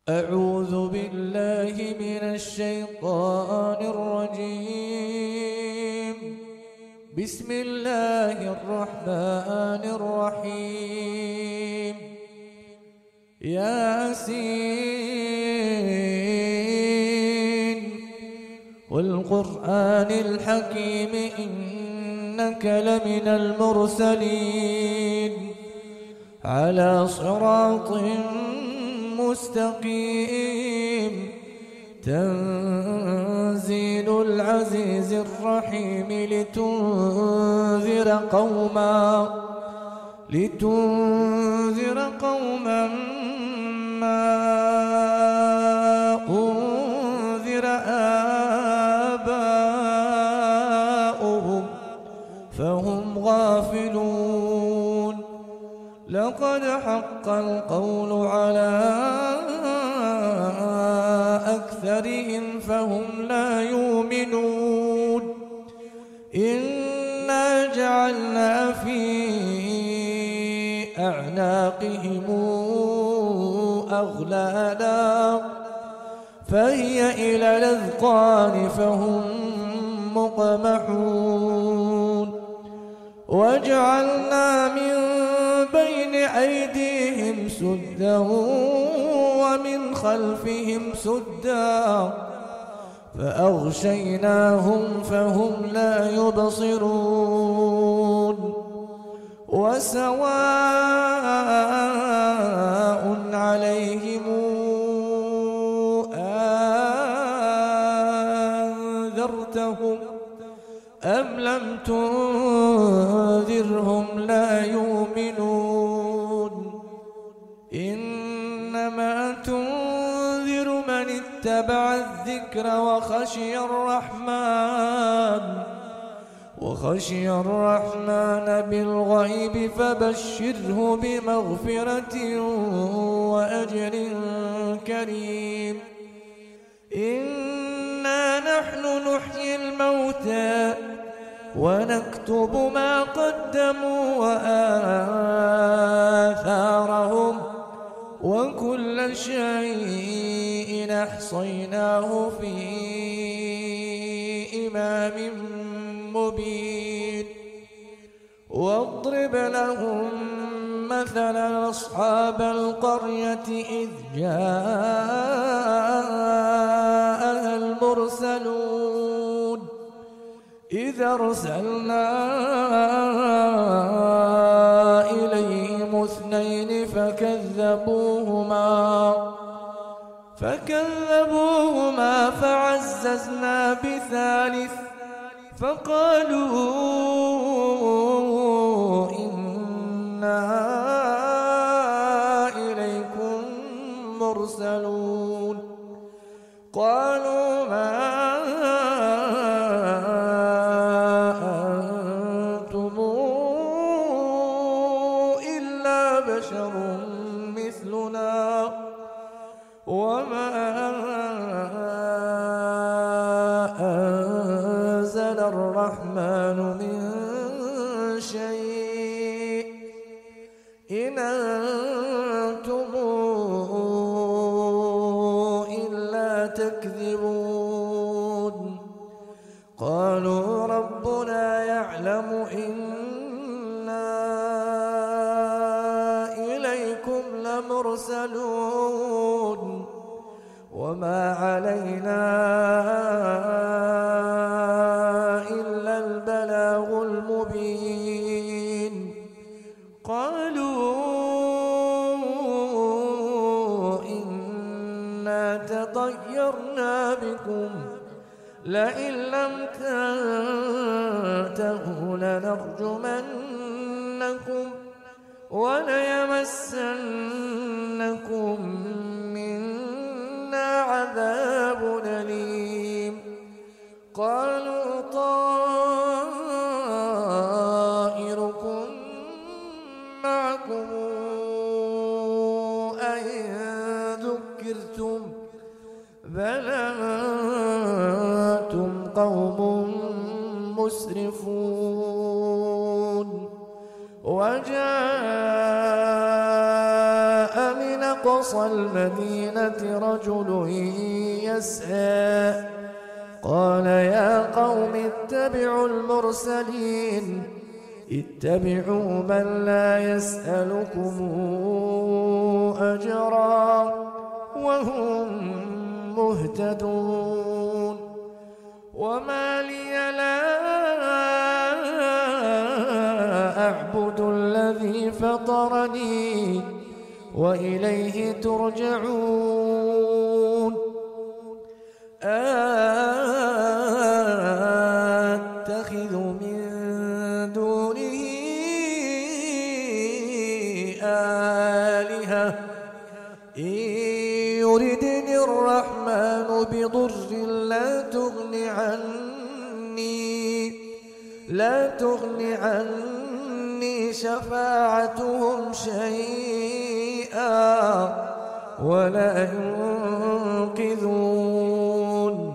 أعوذ بالله من الشيطان الرجيم. بسم الله الرحمن الرحيم. ياسين والقرآن الحكيم إنك لمن المرسلين على صراط مستقيم. تنزيل العزيز الرحيم لتنذر قوما ما أنذر آباؤهم فهم غافلون. لقد حق القول على أكثرهم فهم لا يؤمنون. إنا جعلنا في أعناقهم أغلالا فهي إلى الأذقان فهم مقمحون. وجعلنا من بين أيديهم سدا ومن خلفهم سدا فأغشيناهم فهم لا يبصرون. وسواء عليهم أنذرتهم أم لم تنذرهم لا يؤمنون. إنما تنذر من اتبع الذكر وخشي الرحمن بالغيب فبشره بمغفرة وأجر كريم. إنا نحن نحيي الموتى ونكتب ما قدموا وآثارهم وكل شيء أحصيناه في إمام مبين. واضرب لهم مثلا أصحاب القرية إذ جاءها المرسلون إذ أرسلنا إليهم اثنين فكذبوهما فعززنا بثالث فقالوا إنا إليكم مرسلون. قالوا ما أنتم إلا بشر مثلنا وما أنزل الرحمن من شيء إن أنتم إلا تكذبون. قالوا ربنا يعلم إنا إليكم لمرسلون وما علينا إلا البلاغ المبين. قالوا إنا تطيرنا بكم لئن لم تنتهوا لنرجمنكم وليمسنكم منا عذاب أليم. قالوا طائركم معكم أئن ذكرتم بل أنتم قوم مسرفون. وجاء من أقصى أقصى المدينة رجل يسعى قال يا قوم اتبعوا المرسلين اتبعوا من لا يسألكم أجرا وهم مهتدون وما لي لا أعبد الذي فطرني وإليه ترجعون أتخذ من دونه آلهة إن يردني الرحمن بضر لا تغن عني شفاعتهم شيئا ولا ينقذون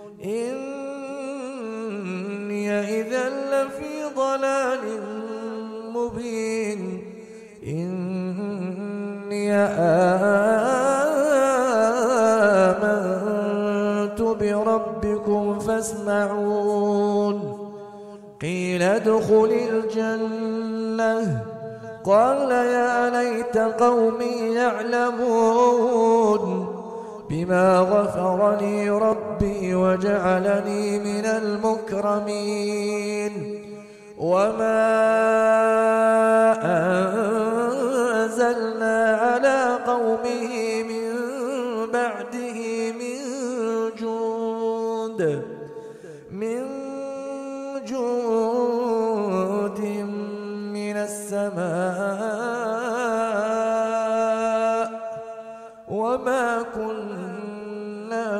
إني إذا لفي ضلال مبين إني آمنت بربكم فاسمعون قيل ادخل الجنة قال يا ليت قومي يعلمون بما غفر لي ربي وجعلني من المكرمين وما أنزلنا على قومه من بعده من جند من السماء وما كنا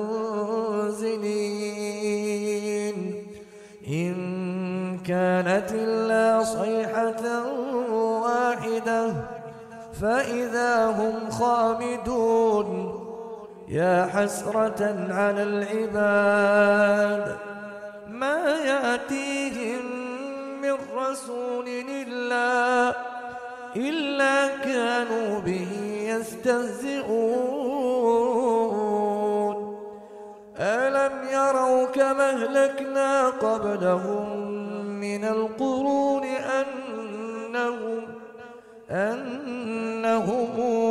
منزلين إن كانت إلا صيحة واحدة فإذا هم خامدون يا حسرة على العباد ما يأتيهم من رسول إلا كانوا به يستهزئون ألم يروا كما أهلكنا قبلهم من القرون أنهم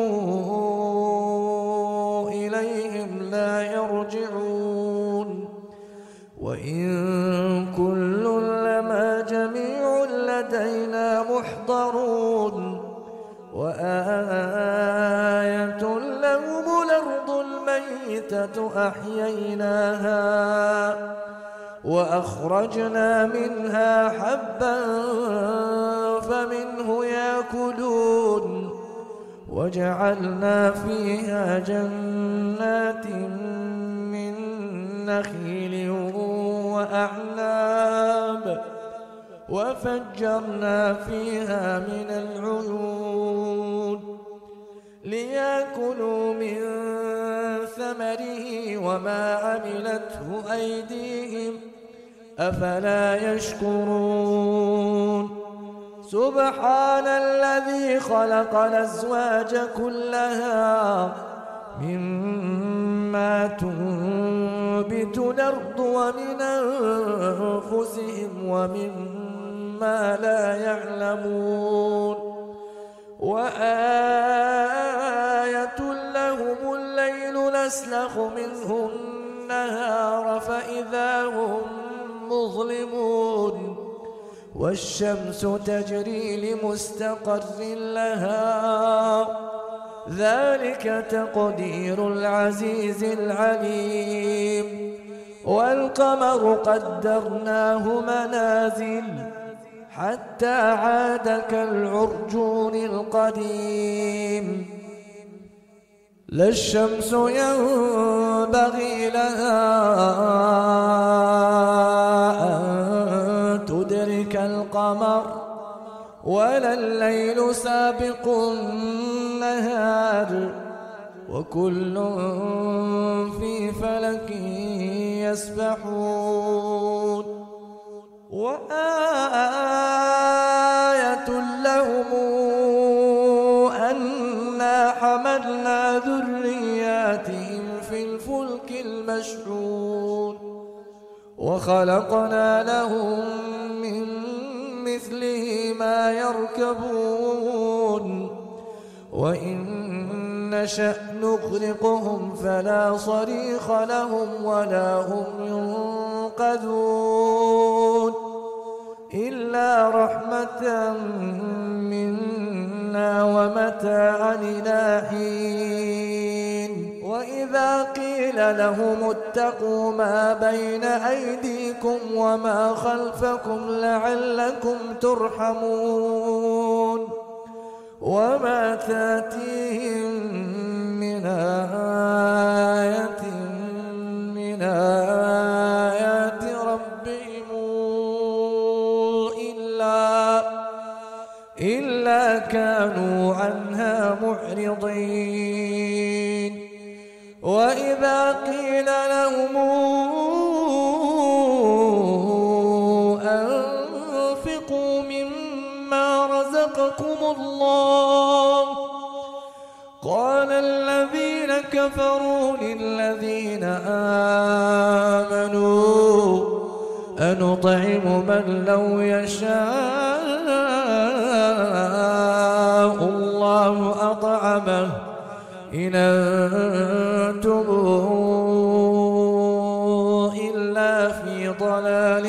إليهم لا يرجعون وإن كل لما جميع لدينا محضرون وآية لهم الأرض الميتة أحييناها وأخرجنا منها حبا فمنه يأكلون وجعلنا فيها جنات من نخيل وأعناب وفجرنا فيها من العيون ليأكلوا من ثمره وما عملته أيديهم أفلا يشكرون سبحان الذي خلق الأزواج كلها مما تنبت الأرض ومن أنفسهم ومما لا يعلمون وآية لهم الليل نسلخ منه النهار فإذا هم مظلمون والشمس تجري لمستقر لها ذلك تقدير العزيز العليم والقمر قدرناه منازل حتى عاد كالعرجون القديم لا الشمس ينبغي لها أن تدرك القمر ولا الليل سابق النهار وكل في فلك يسبحون وآية لهم أنا حملنا ذرياتهم في الفلك المشحون وخلقنا لهم من مثله ما يركبون وإن نشأ نغرقهم فلا صريخ لهم ولا هم ينقذون إلا رحمة منا ومتاعا إلى حين وإذا قيل لهم اتقوا ما بين أيديكم وما خلفكم لعلكم ترحمون وما تاتيهم من آية من آيات ربهم إلا كانوا عنها معرضين وإذا قيل لهم أنفقوا مما رزقكم الله قال الذين كفروا للذين آمنوا أنطعم من لو يشاء الله أطعمه إن أنتم إلا في ضلال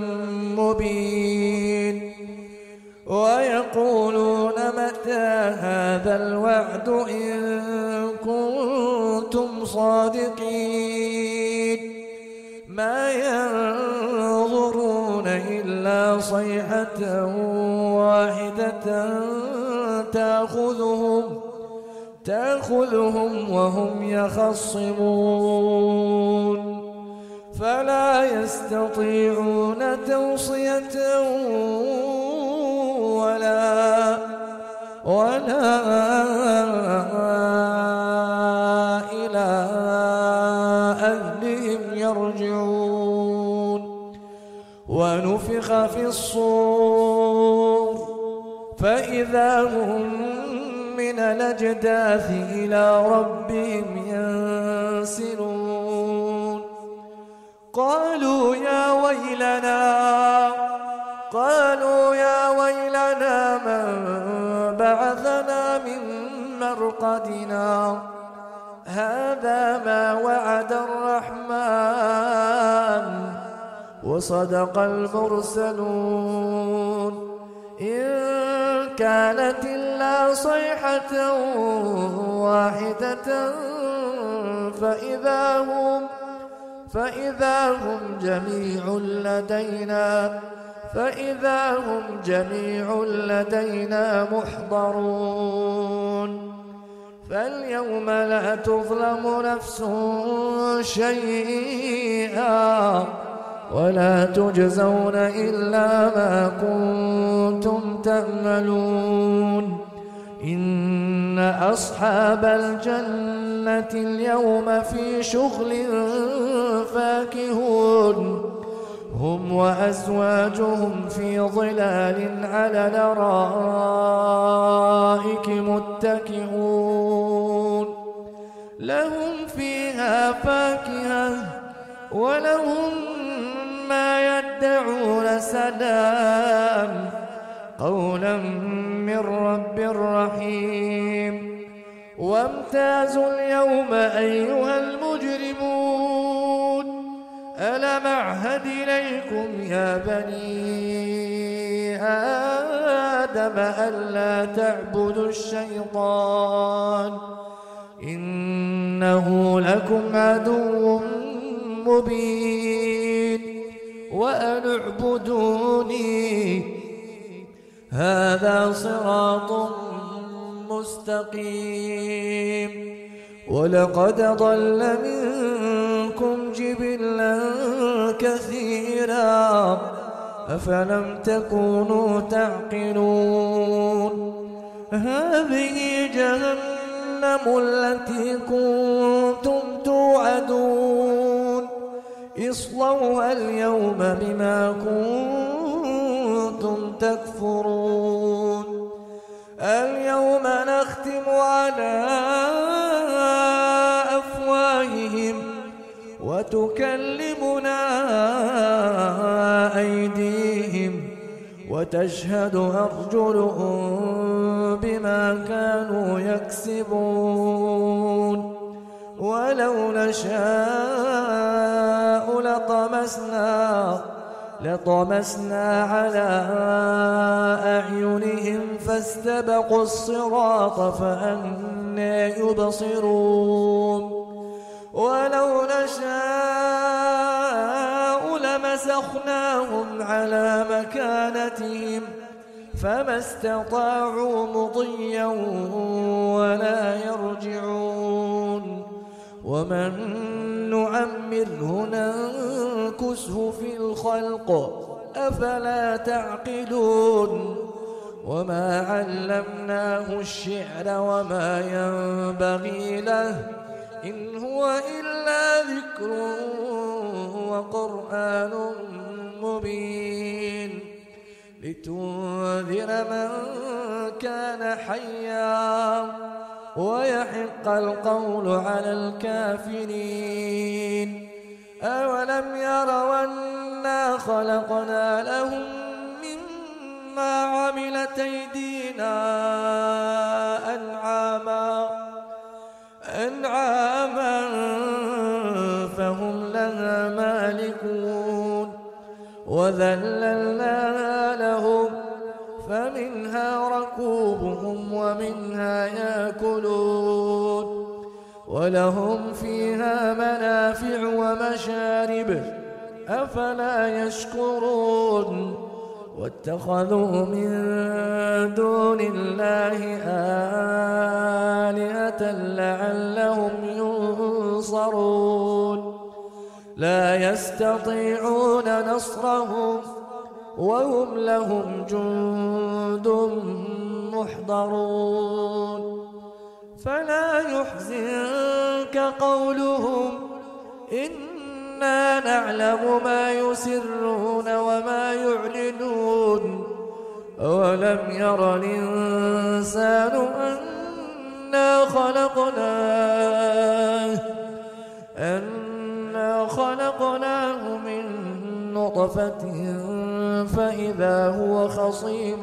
مبين ويقولون متى هذا الوعد إن كنتم صادقين ما ينظرون إلا صيحة واحدة تأخذهم وهم يخصمون فلا يستطيعون توصية ولا إلى أهلهم يرجعون ونفخ في الصور فإذا هم من الأجداث إلى ربهم ينسلون قالوا يا ويلنا من بعثنا من مرقدنا هذا ما وعد الرحمن وصدق المرسلون إن كانت إلا صيحة واحدة فإذا هم جميع لدينا محضرون فاليوم لا تظلم نفس شيئا ولا تجزون إلا ما كنتم تعملون إن أصحاب الجنة اليوم في شغل فاكهون هم وأزواجهم في ظلال على الأرائك متكئون لهم فيها فاكهة ولهم ما يدعون سلام قولا من رب رحيم وامتازوا اليوم أيها المجرمون ألم أعهد إليكم يا بني آدم ألا تعبدوا الشيطان إنه لكم عدو مبين وأن اعبدوني هذا صراط مستقيم ولقد ضل منكم جبلا كثيرا أفلم تكونوا تعقلون هذه جهنم التي كنتم توعدون اصلوها اليوم بما كنتم تكفرون اليوم نختم على وتكلمنا أيديهم وتشهد أرجلهم بما كانوا يكسبون ولو نشاء لطمسنا على أعينهم فاستبقوا الصراط فأنى يبصرون ولو نشاء لمسخناهم على مكانتهم فما استطاعوا مضيا ولا يرجعون ومن نعمره ننكسه في الخلق أفلا تعقلون وما علمناه الشعر وما ينبغي له إن هو إلا ذكر وقرآن مبين لتنذر من كان حيا ويحق القول على الكافرين أولم يروا أنا خلقنا لهم مما عملت أيدينا أنعاما فهم لها مالكون وذللناها لهم فمنها ركوبهم ومنها يأكلون ولهم فيها منافع ومشارب أفلا يشكرون واتخذوا من دون الله آلهة لعلهم ينصرون لا يستطيعون نصرهم وهم لهم جند محضرون فلا يحزنك قولهم إنا نعلم ما يسرون وما يعلنون أولم ير الإنسان أنا خلقناه من نطفة فإذا هو خصيم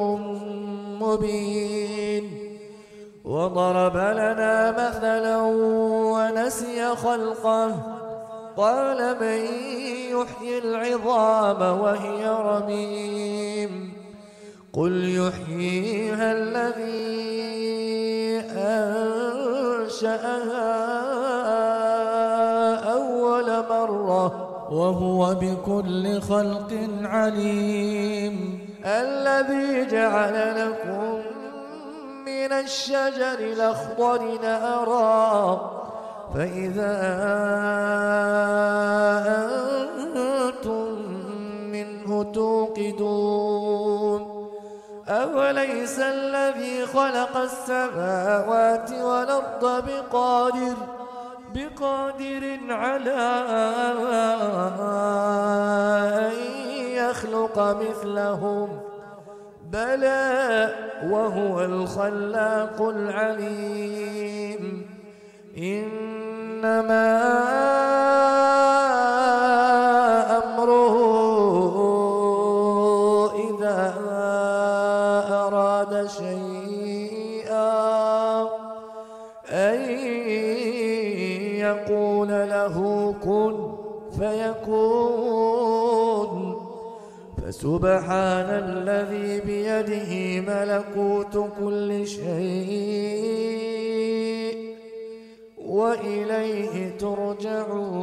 مبين وضرب لنا مثلا ونسي خلقه قال من يحيي العظام وهي رميم قل يحييها الذي أنشأها أول مرة وهو بكل خلق عليم الذي جعل لكم من الشجر الأخضر نارا فإذا أنتم منه توقدون أوليس الذي خلق السماوات والأرض بقادر على أن يخلق مثلهم بلى وهو الخلاق العليم إنما أمره إذا أراد شيئا أن يقول له كن فيكون فسبحان الذي بيده ملكوت كل شيء وإليه ترجعون